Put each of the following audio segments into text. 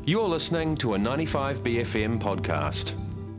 You're listening to a 95BFM podcast.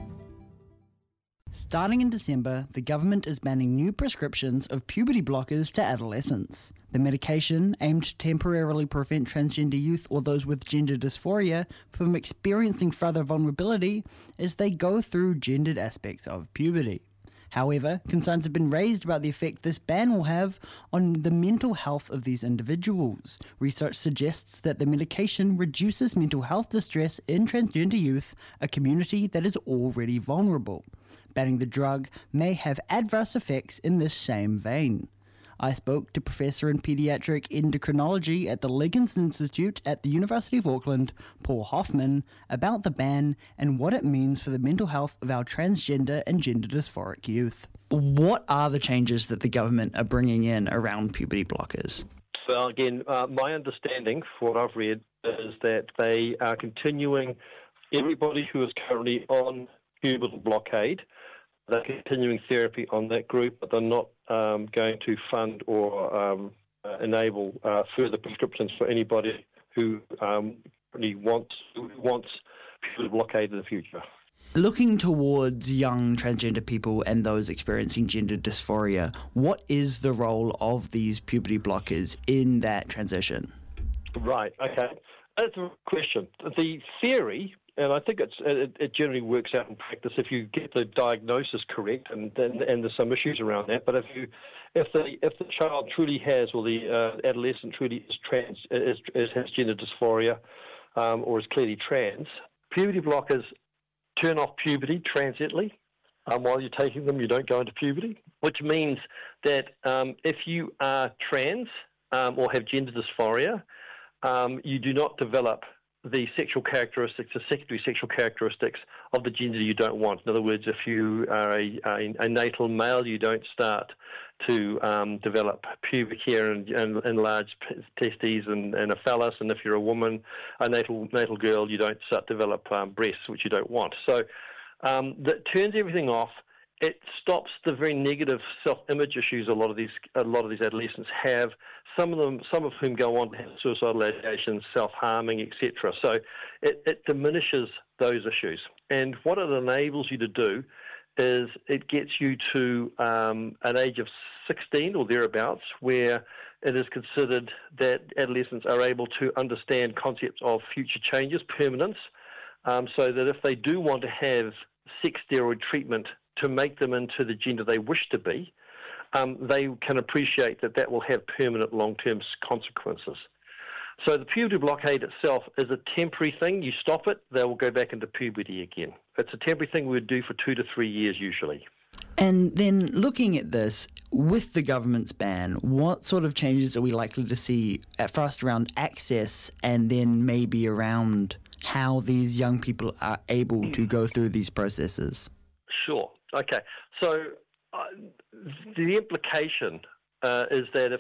Starting in December, the government is banning new prescriptions of puberty blockers to adolescents. The medication, aimed to temporarily prevent transgender youth or those with gender dysphoria from experiencing further vulnerability as they go through gendered aspects of puberty. However, concerns have been raised about the effect this ban will have on the mental health of these individuals. Research suggests that the medication reduces mental health distress in transgender youth, a community that is already vulnerable. Banning the drug may have adverse effects in this same vein. I spoke to Professor in Pediatric Endocrinology at the Liggins Institute at the University of Auckland, Paul Hoffman, about the ban and what it means for the mental health of our transgender and gender dysphoric youth. What are the changes that the government are bringing in around puberty blockers? So again, my understanding, for what I've read, is that they are continuing everybody who is currently on pubertal blockade. They're continuing therapy on that group, but they're not going to fund or enable further prescriptions for anybody who really wants pubertal blockade in the future. Looking towards young transgender people and those experiencing gender dysphoria, what is the role of these puberty blockers in that transition? Right, okay. That's a question. The theory, and I think it generally works out in practice if you get the diagnosis correct, and there's some issues around that. But if the child truly has, or the adolescent truly has gender dysphoria, or is clearly trans, puberty blockers turn off puberty transiently. While you're taking them, you don't go into puberty, which means that if you are trans or have gender dysphoria, you do not develop the sexual characteristics, the secondary sexual characteristics of the gender you don't want. In other words, if you are a natal male, you don't start to develop pubic hair and large testes and a phallus. And if you're a woman, a natal girl, you don't start to develop breasts, which you don't want. So that turns everything off. It stops the very negative self-image issues a lot of these adolescents have. Some of whom go on to have suicidal ideations, self-harming, etc. So it diminishes those issues. And what it enables you to do is it gets you to an age of 16 or thereabouts, where it is considered that adolescents are able to understand concepts of future changes, permanence, so that if they do want to have sex steroid treatment to make them into the gender they wish to be, they can appreciate that will have permanent long-term consequences. So the puberty blockade itself is a temporary thing. You stop it, they will go back into puberty again. It's a temporary thing we would do for 2 to 3 years usually. And then looking at this, with the government's ban, what sort of changes are we likely to see at first around access and then maybe around how these young people are able to go through these processes? Sure. Okay. So the implication is that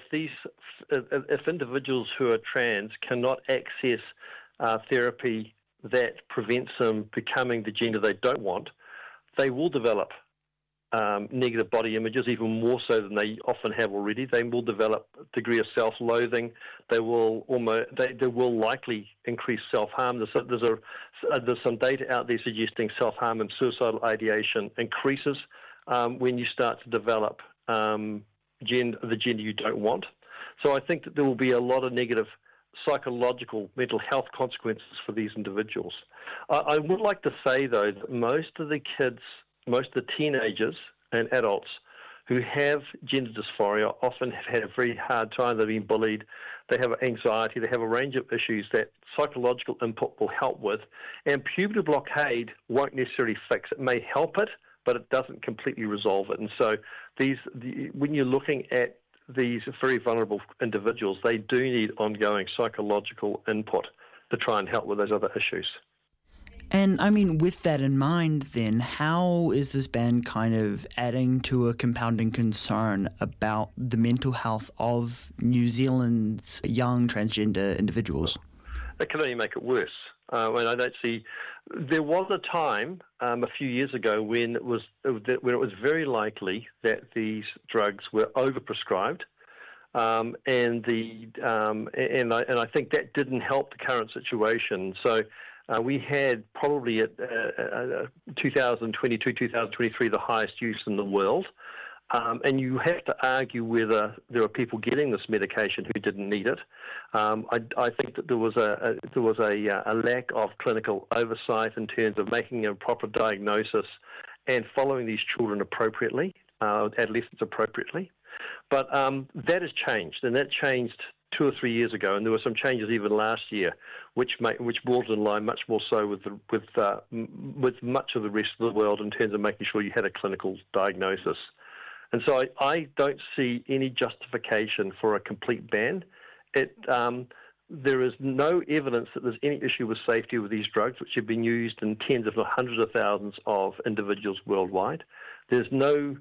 if individuals who are trans cannot access therapy that prevents them becoming the gender they don't want, they will develop negative body images, even more so than they often have already. They will develop a degree of self-loathing. They will likely increase self-harm. There's some data out there suggesting self-harm and suicidal ideation increases when you start to develop the gender you don't want. So I think that there will be a lot of negative psychological mental health consequences for these individuals. I would like to say, though, that most of the teenagers and adults who have gender dysphoria often have had a very hard time. They've been bullied, they have anxiety, they have a range of issues that psychological input will help with. And puberty blockade won't necessarily fix it. It may help it, but it doesn't completely resolve it. And so when you're looking at these very vulnerable individuals, they do need ongoing psychological input to try and help with those other issues. And I mean, with that in mind, then, how is this ban kind of adding to a compounding concern about the mental health of New Zealand's young transgender individuals? It can only make it worse. And I don't see. There was a time a few years ago when it was very likely that these drugs were overprescribed, and I think that didn't help the current situation. So we had probably at 2022, 2023, the highest use in the world. And you have to argue whether there are people getting this medication who didn't need it. I think that there was a lack of clinical oversight in terms of making a proper diagnosis and following these children appropriately, adolescents appropriately. But that has changed, and that changed 2 or 3 years ago, and there were some changes even last year, which brought in line much more so with much of the rest of the world in terms of making sure you had a clinical diagnosis. And so I don't see any justification for a complete ban. There is no evidence that there's any issue with safety with these drugs, which have been used in tens if not hundreds of thousands of individuals worldwide. There's no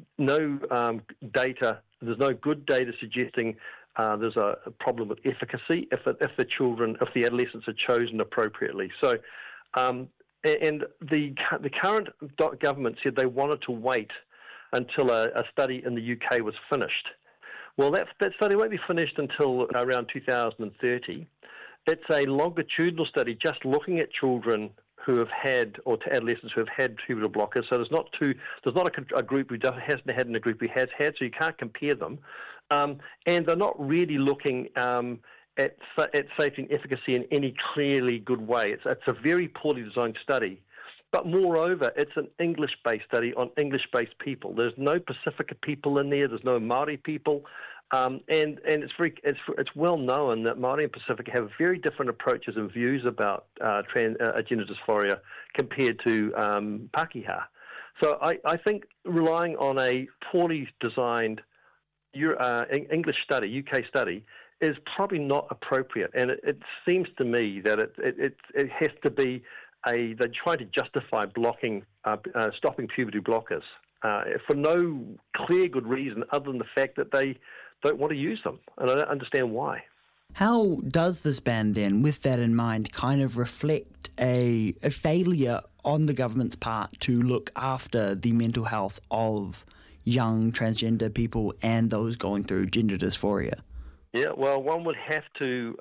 data. There's no good data suggesting there's a problem with efficacy if the adolescents are chosen appropriately. So, and the current government said they wanted to wait until a study in the UK was finished. Well, that study won't be finished until around 2030. It's a longitudinal study just looking at children who have had, or to adolescents who have had pubertal blockers. So there's not a group who hasn't had and a group who has had, so you can't compare them. And they're not really looking at safety and efficacy in any clearly good way. It's a very poorly designed study. But moreover, it's an English-based study on English-based people. There's no Pacifica people in there. There's no Māori people, and it's well known that Māori and Pacifica have very different approaches and views about gender dysphoria compared to Pākehā. So I think relying on a poorly designed English study, UK study, is probably not appropriate. And it seems to me that it has to be they're trying to justify stopping puberty blockers for no clear good reason other than the fact that they don't want to use them, and I don't understand why. How does this ban then, with that in mind, kind of reflect a failure on the government's part to look after the mental health of young transgender people and those going through gender dysphoria? Yeah, well, one would have to...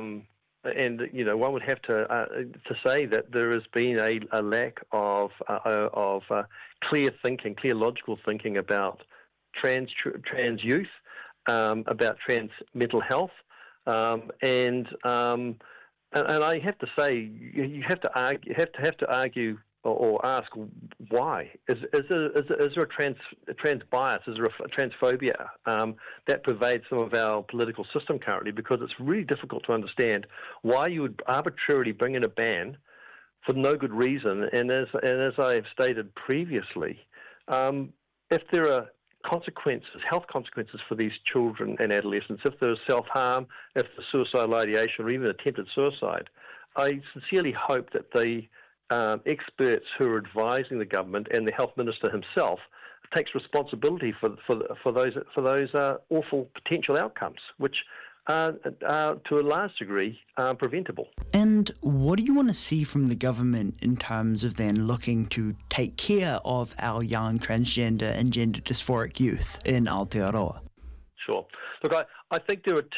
one would have to say that there has been a lack of clear thinking, clear logical thinking about trans youth, about trans mental health, and I have to say you have to argue or ask why. Is there a trans bias? Is there a transphobia that pervades some of our political system currently? Because it's really difficult to understand why you would arbitrarily bring in a ban for no good reason. And as I have stated previously, if there are health consequences for these children and adolescents, if there's self-harm, if there's suicidal ideation or even attempted suicide, I sincerely hope that the experts who are advising the government and the health minister himself takes responsibility for those awful potential outcomes, which are to a large degree preventable. And what do you want to see from the government in terms of then looking to take care of our young transgender and gender dysphoric youth in Aotearoa? Sure. Look, I think there are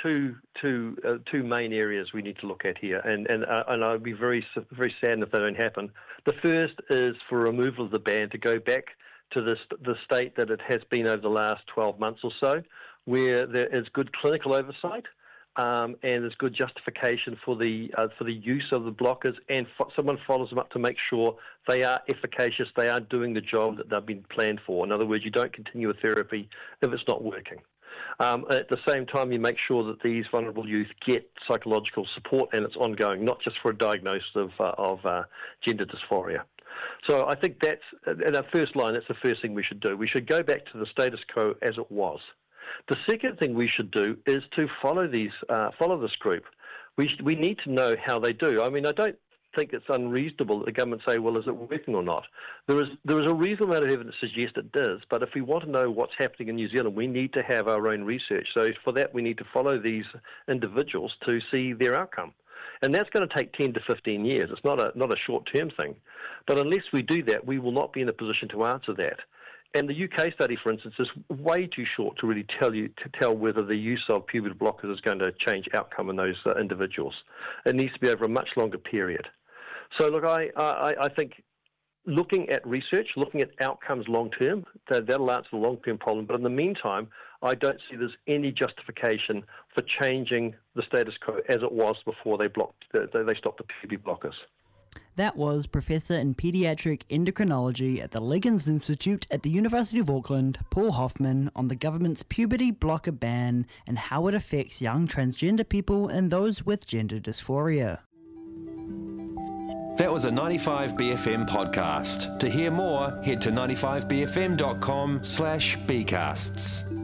two main areas we need to look at here, and I'd be very saddened if they don't happen. The first is for removal of the ban to go back to the state that it has been over the last 12 months or so, where there is good clinical oversight and there's good justification for the use of the blockers, and someone follows them up to make sure they are efficacious, they are doing the job that they've been planned for. In other words, you don't continue a therapy if it's not working. At the same time, you make sure that these vulnerable youth get psychological support, and it's ongoing, not just for a diagnosis of gender dysphoria. So I think that's, in our first line, that's the first thing we should do. We should go back to the status quo as it was. The second thing we should do is to follow this group. We need to know how they do. I mean, I don't think it's unreasonable that the government say, well, is it working or not? There is a reasonable amount of evidence to suggest it does, but if we want to know what's happening in New Zealand, we need to have our own research. So for that, we need to follow these individuals to see their outcome. And that's going to take 10 to 15 years. It's not a short-term thing. But unless we do that, we will not be in a position to answer that. And the UK study, for instance, is way too short to really tell whether the use of puberty blockers is going to change outcome in those individuals. It needs to be over a much longer period. So look, I think looking at research, looking at outcomes long term, that'll answer the long term problem. But in the meantime, I don't see there's any justification for changing the status quo as it was before they stopped the PUB blockers. That was Professor in Paediatric Endocrinology at the Liggins Institute at the University of Auckland, Paul Hoffman, on the government's puberty blocker ban and how it affects young transgender people and those with gender dysphoria. That was a 95BFM podcast. To hear more, head to 95bfm.com/bcasts.